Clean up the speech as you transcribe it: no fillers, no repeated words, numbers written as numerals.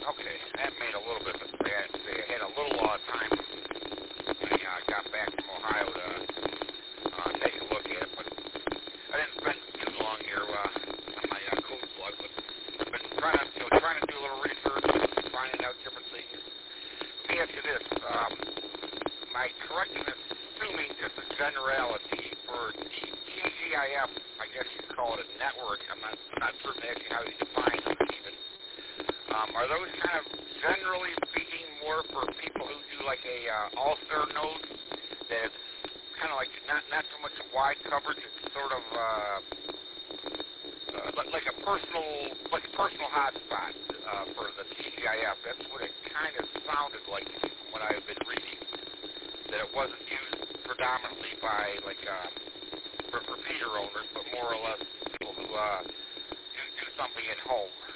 Okay, that made a little bit of sense. I had a little time when I got back from Ohio to take a look at it, but I didn't spend too long here on my code plug, but I've been trying to do a little research, finding out different things. Let me ask you this. Am I correct in assuming just a generality for TGIF, I guess you call it a network, I'm not certain actually how you define them even. Are those kind of generally speaking more for people who do like a all-star node that it's kind of like not so much a wide coverage, it's sort of like a personal hotspot for the TGIF? That's what it kind of sounded like from what I've been reading, that it wasn't used predominantly by like for repeater owners, but more or less people who do something at home.